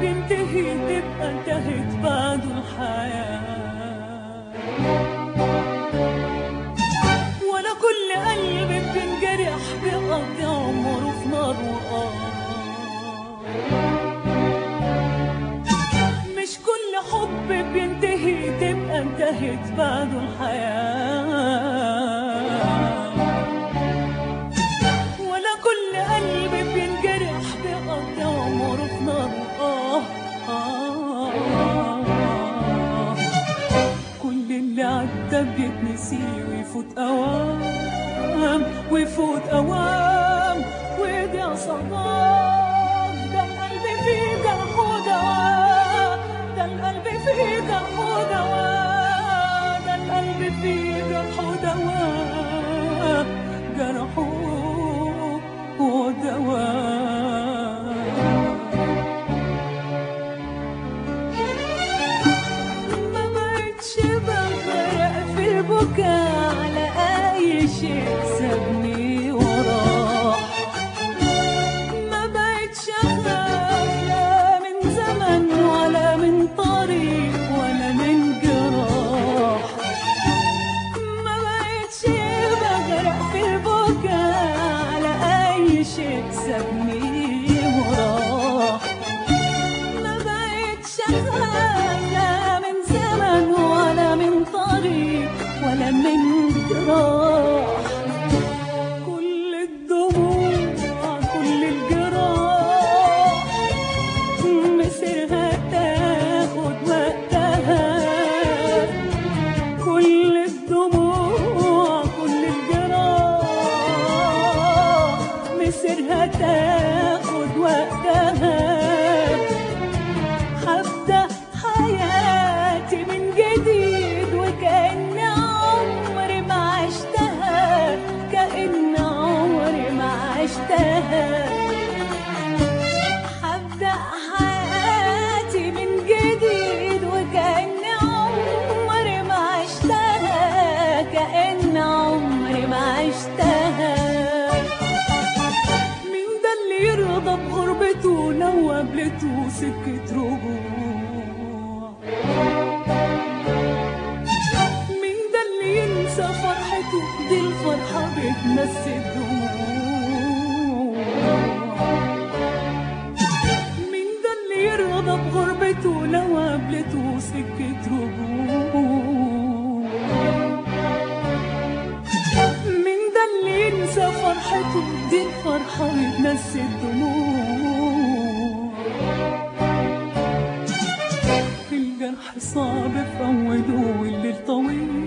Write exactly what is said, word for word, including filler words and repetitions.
بينتهي تبقى انتهت بعده الحياة، ولا كل قلب بينجرح بيقضي عمره في نار وقار. مش كل حب بينتهي تبقى انتهت بعده الحياة، ولا كل قلب بينجرح بيقضي عمره في نار وقار. كل اللي عدى بيتنسي ويفوت أوام ويفوت أوام ويضيع صدام. ده القلب فيه جرح ودواء، ده القلب فيه جرح ودواء، ده القلب فيه جرح ودواء، جرح ودواء. ما بقتش بغرق في البكاء على أي شيء سابني وراه. ما بقتش أخاف لا من زمن ولا من طريق ولا من جراح. ما بقتش بغرق في البكاء على أي شيء سابني وراه. ما بقتش أخاف لا من زمن ولا من طريق ولا من جراح. كل الدموع كل الجراح مسيرها تاخد وقتها. كل الدموع كل الجراح مسيرها تاخد وقتها. هبدأ حياتي من جديد وكأن عمري ما عشتها، كأن عمري ما عشتها. هبدأ حياتي من جديد وكأن عمري ما عشتها، كأن عمري ما عشتها. مين ده اللي يرضى بغربته لو قابلته سكة رجوع؟ مين ده اللي ينسى فرحته؟ دي الفرحة بتنسي الدموع. مين ده اللي يرضى بغربته لو قابلته سكة رجوع؟ مين ده اللي ينسى فرحته؟ دي الفرحة بتنسي الدموع. في الجرح صعب فوده والليل طويل،